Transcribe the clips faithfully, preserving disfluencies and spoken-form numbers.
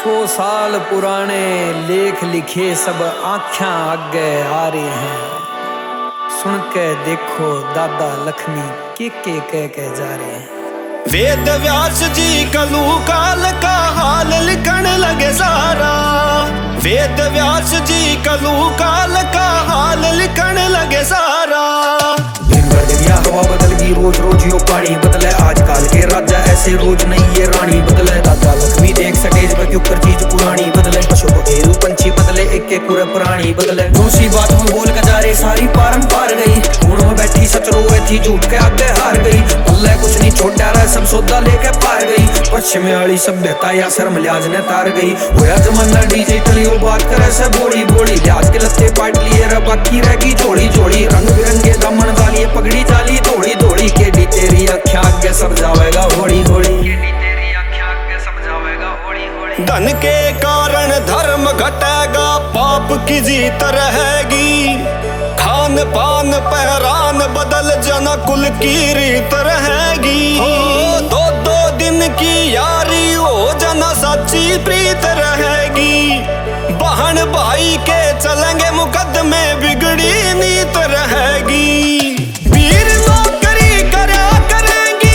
सौ साल पुराने लेख लिखे सब आँखें आगे आ रहे हैं। सुन के देखो दादा लक्ष्मी के के कह के जा रहे हैं। वेद व्यास जी कलू काल का हाल लिखण लगे सारा। वेद व्यास जी कलू काल का हाल लिखण लगे सारा। दिन भर दिया हवा बदल गई, रोज रोज यो पानी बदले। आजकल के राजा ऐसे रोज नहीं ये रानी बदले। दादा लक्ष्मी देख स्टेज पे क्यों कर चीज पुरानी बदले। पशु पखेरु पंछी बदले, एक एक पूरे पुरानी बदले। दूसरी बात में बोल के जा रही सारी पारम पार गई। खून में बैठी सच रोए थी, झूठ के आगे हार गई। पल्ले कुछ नहीं छोड़ा रहा, सब सौदा लेके पार गई। पश्चिम वाली सभ्यता या शर्म लिहाज ने तार गई। होया जमाना डिजिटल यो बात करे से बोली बोली। लिहाज के लत्ते पाट लिए रे बाकी रह गई जोड़ी जोड़ी। रंग बिरंगे दामन डालिए पगड़ी चाली थोड़ी थोड़ी। केडी तेरी आँखें आगे सब जावेगा होड़ी होड़ी। धन के कारण धर्म घटेगा, पाप की जीत रहेगी। खान पान पहरान बदल जना कुल की रीत रहेगी। दो दो दिन की यारी हो जना सच्ची प्रीत रहेगी। बहन भाई के चलेंगे मुकदमे, बिगड़ी नीत रहेगी। वीर नौकरी करा करेंगी,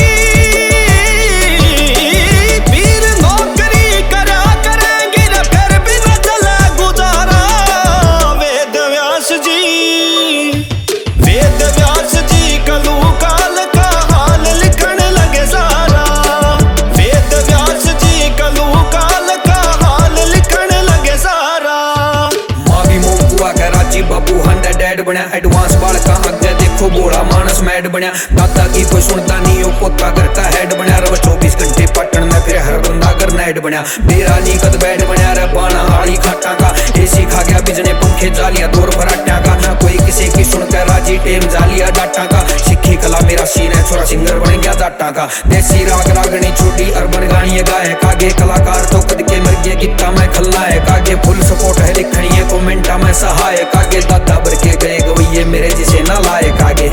वीर नौकरी करा करेंगी, फिर भी न चले गुजारा। वेद व्यास जी, वेद व्यास जी कलू काल का हाल लिखण लगे सारा। वेद व्यास जी कलू काल का हाल लिखण लगे सारा। माँ भी मोह हुआ के राजी बाबू हंड्रेड डैड बना। एडवांस बाल का आगे देखो बोला मानस मैड बना। दादा की कोई सुनता नहीं हो, पोता घर का हेड बना। रव चौबीस घंटे पटन में फिर हर बंदा कर नाइट बना। बेरा नी कद बैड बना रे बाना हाड़ी खाटा का। एसी खा गया बिजने पंखे जालिया दौर फराटा का। ना कोई किसी की सुनकर राजी टेम जालिया डाटा का। सिक्खी कला मेरा सीन है, छोरा सिंगर बन गया जाटा का। देसी राग रागनी छोटी अर्बन गानी गाए कागे। कलाकार तो कद के मर गए गीता में खलना है कागे। फुल सपोर्ट है लिखनी है कमेंटा में सहाय कागे। दादा भर के गए गवैये मेरे जिसे ना लाए कागे।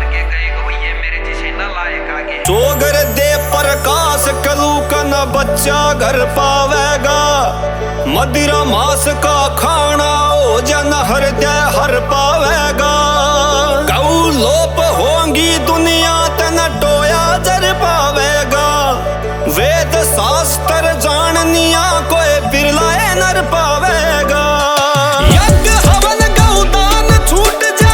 चोगर दे प्रकाश कलू का न बच्चा घर पावेगा। मदिरा मांस का खाना हो जन हृदय हर पावेगा। गौ लोप होंगी दुनिया तन टोया जर पावेगा। वेद शास्त्र जाननिया कोई बिरलाए नर पावेगा। यज्ञ हवन गौदान छूट जा,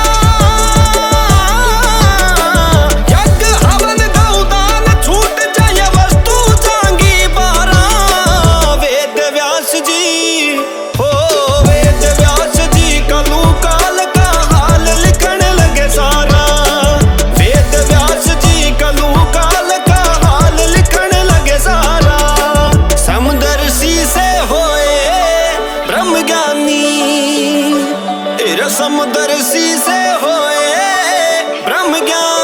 यज्ञ हवन गौदान छूट जा, ये वस्तु जांगी बारा। वेद व्यास जी हो, वेद व्यास जी कलू काल का हाल लिखण लगे सारा। वेद व्यास जी कलू काल का हाल लिखण लगे सारा। समदर्शी से होए ब्रह्म ज्ञानी, समदर्शी से होए ब्रह्म ज्ञानी।